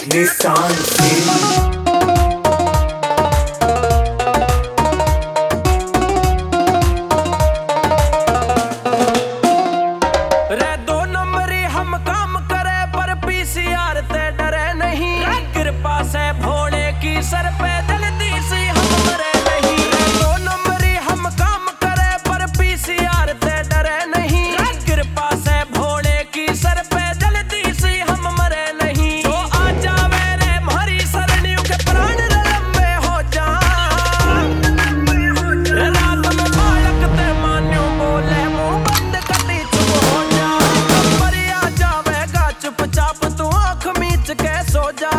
निशान से कृपा से भोले की सर पे जल्दी सी हम मरे नहीं। दो नंबरी हम काम करे पर पीसीआर ते डरे नहीं। कृपा से भोले की सर पे जल्दी सी हम मरे नहीं। जो आ जावे रे हमारी शरणियों के प्राण लंबे हो जा। रात में बालक ते मान्यो बोले मुंह बंद कती चुप हो जा। पर आ जावेगा चुपचाप तू आंख मीच के सो जा।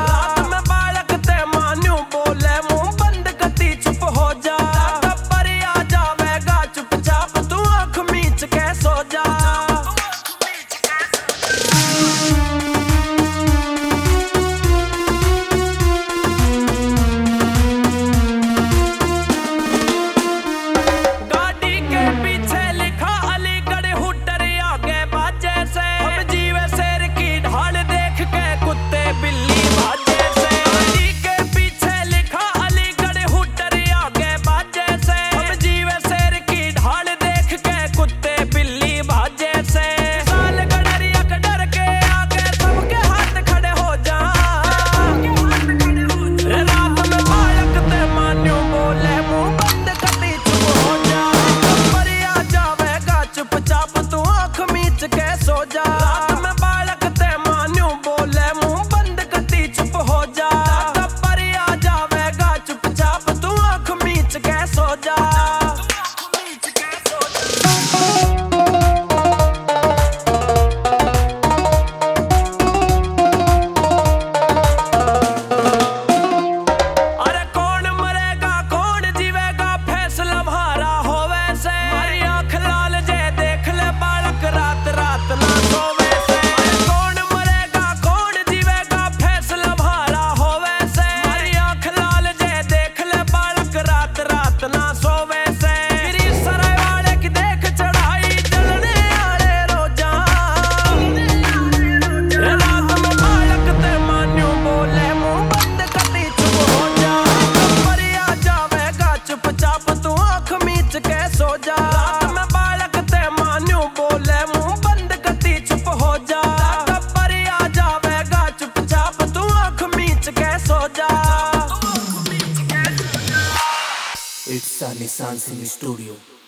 It's a Nissan Studio.